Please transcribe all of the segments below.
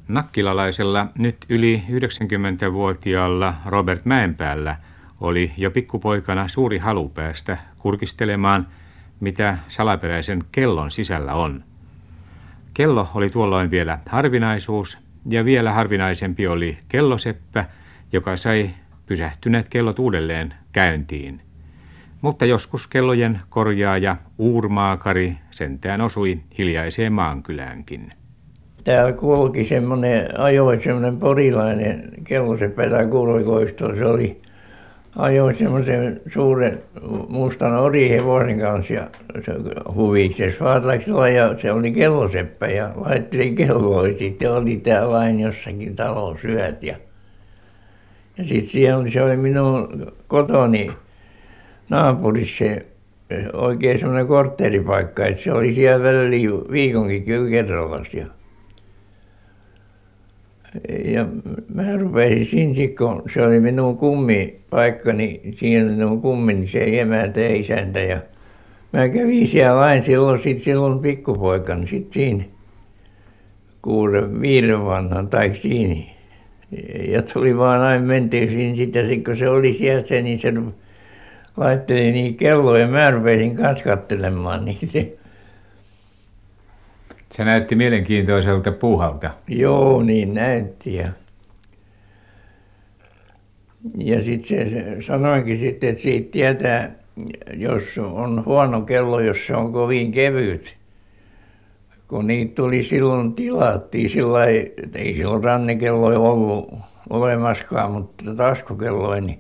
Nakkilalaisella nyt yli 90-vuotiaalla Robert Mäenpäällä oli jo pikkupoikana suuri halu päästä kurkistelemaan, mitä salaperäisen kellon sisällä on. Kello oli tuolloin vielä harvinaisuus, ja vielä harvinaisempi oli kelloseppä, joka sai pysähtyneet kellot uudelleen käyntiin. Mutta joskus kellojen korjaaja uurmaakari sentään osui hiljaiseen maankyläänkin. Täällä kulki ajoi semmoinen porilainen kelloseppä tai Kurvikoisto. Se ajoi semmoisen suuren mustan orihevosen kanssa ja huviksessa vaataksella ja se oli kelloseppä ja laitteli kelloja. Sitten oli täällä aina jossakin talossa yöt ja sitten se oli minun kotoni naapurissa oikein semmoinen kortteeripaikka, että se oli siellä välillä viikonkin kyllä kerrallaan. Ja mä rupesin siinä, kun se oli minun kummipaikka, niin siinä oli minun kummini, se emäntä ja isäntä. Ja mä kävin siellä aina silloin pikkupoikana sitten siinä 6-5 vanhan tai siinä. Ja tuli vaan aina mentiin siinä sitten, kun se oli sieltä, niin se laitteli niitä kelloja ja mä rupesin kanssa katselemaan niitä. Se näytti mielenkiintoiselta puuhalta. Joo, niin näytti. Ja sitten se sanoinkin sitten, että siitä tietää, jos on huono kello, jos se on kovin kevyt. Kun niitä tuli silloin tilattiin sillä lailla, ei silloin rannekelloja ollut olemaskaan, mutta taskukelloja, niin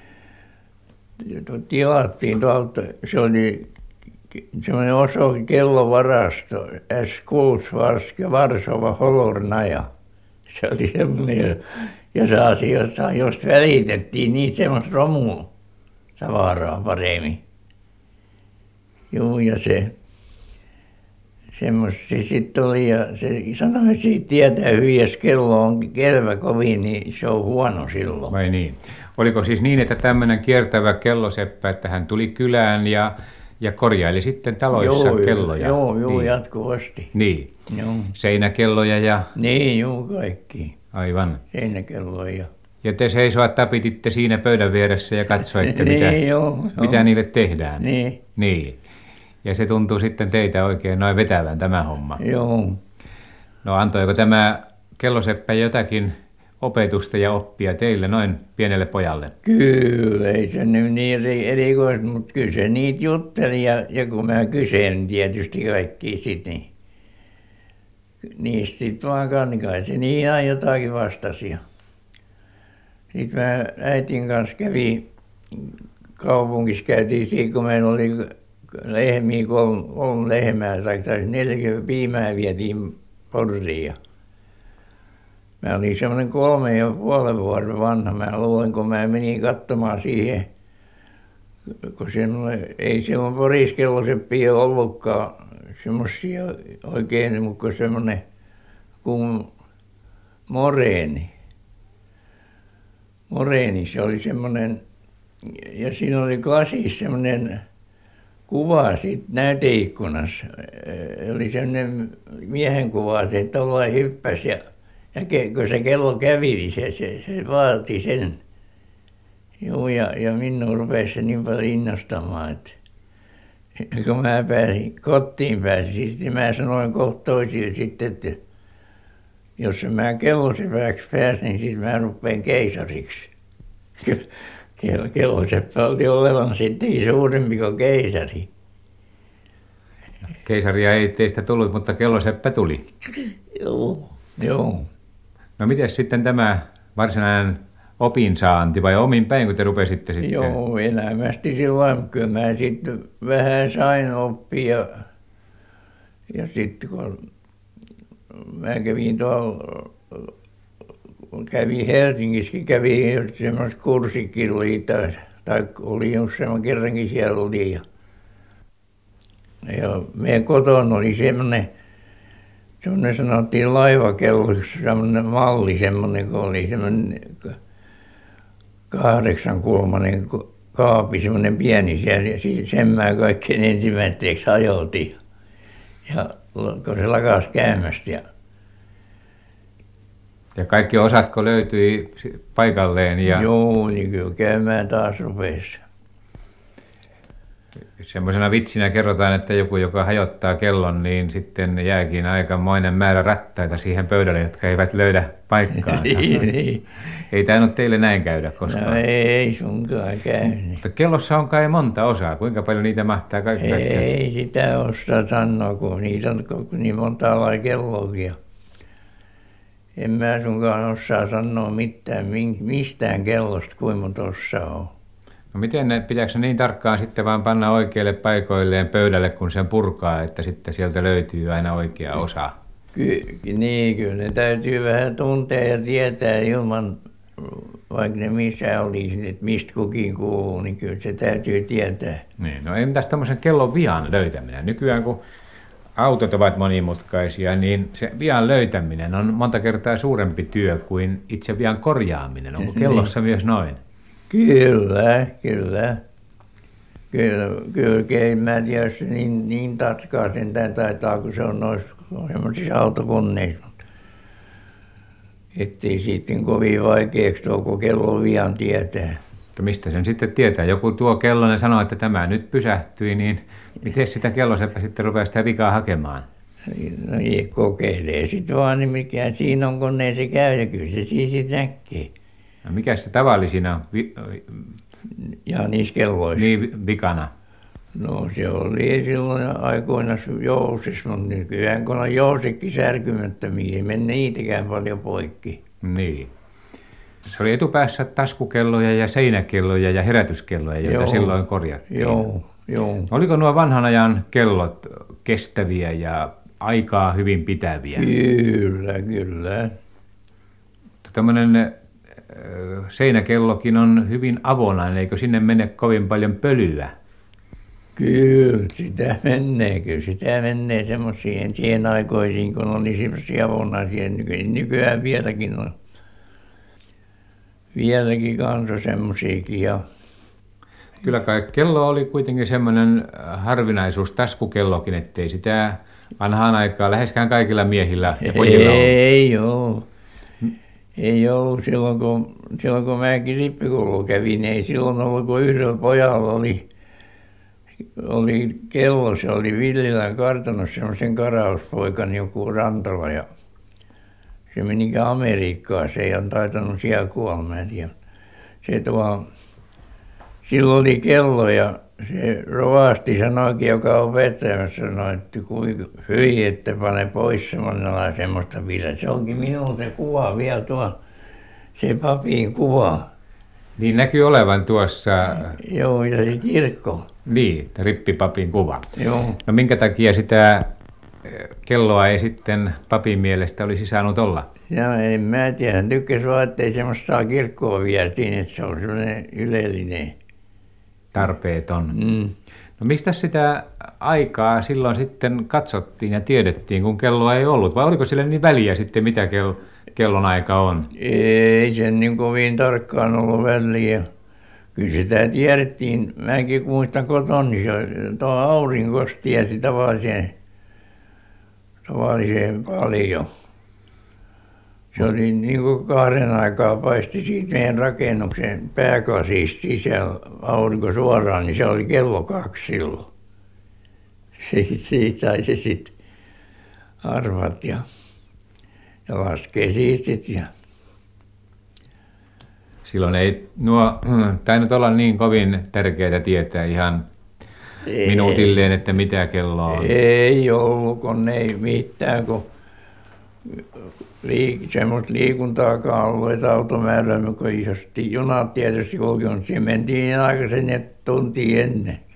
tilattiin tuolta, se oli semmoinen kellovarasto, Skulsvarska, Varsova, Holornaja. Se oli semmoinen, josta välitettiin niitä semmoista romutavaraa paremmin. Joo, ja semmoista se sitten oli, ja se sanoi, että siitä tietää hyvin, jos kello on kelvä kovin, niin se on huono silloin. Vai niin? Oliko siis niin, että tämmöinen kiertävä kelloseppä, että hän tuli kylään ja korjaili sitten taloissa kelloja? Joo, niin. Jatkuvasti. Niin, joo. Seinäkelloja ja... Niin, joo, kaikki. Aivan. Seinäkelloja. Ja te seisoa tapititte siinä pöydän vieressä ja katsoitte, mitä niille tehdään. Niin. Ja se tuntuu sitten teitä oikein noin vetävän tämä homma. Joo. No antoiko tämä kelloseppä jotakin opetusta ja oppia teille noin pienelle pojalle? Kyllä, ei se nyt niin erikoista, mutta kyllä se niitä jutteli ja kun mä kysyin tietysti kaikki sitten, niin niistä sitten vaan kai se niin aina jotakin vastasi. Sitten mä äitin kanssa kävin kaupungissa, käytiin siinä, kun meillä oli lehmiä, 3 lehmää tai 40 piimää vietiin poriin. Mä olin semmoinen 3,5 vuoden vanha. Mä luulen, kun mä menin katsomaan siihen, kun ei silloin Porissa kelloseppiä ollutkaan semmoisia oikein, mutta semmoinen kuin moreeni. Moreeni, se oli semmoinen, ja siinä oli lasissa semmoinen kuva siitä näyteikkunassa. Oli semmoinen miehen kuva, se tuollainen hyppäsi ja kun se kello kävi, niin se vaati sen. Joo, ja minun rupesi se niin paljon innostamaan, että kun mä kotiin pääsin, niin mä sanoin kohta toisille sitten, että jos mä kellosepäksi pääsin, niin sitten mä rupean keisariksi. Kelloseppä oli olevan sittenkin suurempi kuin keisari. Keisaria ei teistä tullut, mutta kelloseppä tuli. Joo. No miten sitten tämä varsinainen opinsaanti vai omin päin, kun te rupesitte sitten? Joo, elämästi silloin. Kyllä mä sitten vähän sain oppia. Ja sitten kun mä kävin Helsingissäkin, kävin semmoista kurssikin tai oli just semmoinen kerrankin siellä oli. Ja meidän kotona oli semmoinen sanottiin laivakelloksi, semmoinen malli, semmoinen, kun oli semmoinen 8-kulmainen kaapi, semmoinen pieni siellä, ja sen mä kaikkein ensimmäiseksi ajoitin. Ja kun se lakasi käymästä, Ja kaikki osatko löytyi paikalleen? Ja Joo, niin kyllä käymään taas rupesi. semmoisena vitsinä kerrotaan, että joku, joka hajottaa kellon, niin sitten jääkin aikamoinen määrä rattaita siihen pöydälle, jotka eivät löydä paikkaansa. Niin. Ei tainnut teille näin käydä koskaan. No ei sunkaan käynyt. Mutta kellossa on kai monta osaa. Kuinka paljon niitä mahtaa kaikki? Ei sitä osaa sanoa, kun niitä on niin monta lailla kelloakin. En mä sunkaan osaa sanoa mitään, mistään kellosta, kuinka monta osaa on. No miten pitääkö se niin tarkkaan sitten vaan panna oikeille paikoilleen pöydälle, kun sen purkaa, että sitten sieltä löytyy aina oikea osa? Niin, kyllä ne täytyy vähän tuntea ja tietää ilman, vaikka ne missä olisi, että mistä kukin kuuluu, niin kyllä se täytyy tietää. Niin, no entäs tämmöisen kellon vian löytäminen? Nykyään kun autot ovat monimutkaisia, niin se vian löytäminen on monta kertaa suurempi työ kuin itse vian korjaaminen. Onko kellossa myös noin? Kyllä. En mä tiedä, jos se niin tarkkaa sentään taitaa, kun se on noissa semmoisissa autokoneissa. Ettei sitten kovin vaikeaksi tuo, kun kellon vian tietää. Mutta mistä sen sitten tietää? Joku tuo kellon ja sanoo, että tämä nyt pysähtyi, niin miten sitä kelloseppä sitten rupeaa sitä vikaa hakemaan? No kokeilee sitten vaan, niin mikä siinä on koneen se käy, ja kyllä se siinä sitten näkee. No mikä se tavallisina Ja niissä kelloissa. niin vikana? No se oli silloin aikoina jousissa, mutta nykyään kun on jousikin särkymättömiä, ei mene niitäkään paljon poikki. Niin. Se oli etupäässä taskukelloja ja seinäkelloja ja herätyskelloja, joita silloin korjattiin. Joo. Oliko nuo vanhan ajan kellot kestäviä ja aikaa hyvin pitäviä? Kyllä. Tämmöinen seinäkellokin on hyvin avonainen, eikö sinne mene kovin paljon pölyä? Kyllä sitä menee semmoisiin siihen aikoihin, kun oli semmoisia avonaisia. Nykyään vieläkin on. Vieläkin kanssa semmoisiakin. Ja Kyllä kai kello oli kuitenkin semmoinen harvinaisuus, taskukellokin, ettei sitä vanhaan aikaan läheskään kaikilla miehillä ja pojilla ollut. Ei ollut silloin, kun mäkin rippikoulu kävin, ei silloin ollut, kun yhdellä pojalla oli kello, se oli Villilän kartanossa semmoisen karauspoikan joku Rantala ja se menikään Amerikkaan, se ei ole taitanut siellä kuolla, mä en tiedä. Silloin oli kello ja se rovasti sanoikin, joka on vetämässä, sanoi, että kuinka hyi, että pane pois semmoista vielä. Se onkin minun se kuva vielä tuo, se papin kuva. Niin näkyy olevan tuossa. Joo, ja se kirkko. Niin, rippipapin kuva. Joo. No minkä takia sitä kelloa ei sitten papin mielestä olisi saanut olla? Ja en mä tiedä, hän tykkäsi vaan, ettei semmoista saa kirkkoa vietiin, että se on semmoinen ylellinen. Tarpeeton. No mistä sitä aikaa silloin sitten katsottiin ja tiedettiin, kun kelloa ei ollut? Vai oliko sille niin väliä sitten, mitä kellon aika on? Ei sen niin kovin tarkkaan ollut väliä. Kyllä sitä tiedettiin. Mäkin muistan kotona, niin se tuo aurinkosta tiesi tavallisen paljon. Se oli niin kuin 2 aikaa paisti siitä meidän rakennuksen pääklasista sisällä aurinko suoraan, niin se oli kello 2 silloin. Siitä sai se sitten arvat ja laskee siitä sitten. Silloin ei nuo tainnut olla niin kovin tärkeää tietää ihan minuutilleen, että mitä kello on. Ei ollut, kun ei mitään, kun semmoista liikuntaakaan ollut, että automääräämme, kun isosti junat tietysti kulki, mutta siinä mentiin aikaisin tuntia ennen.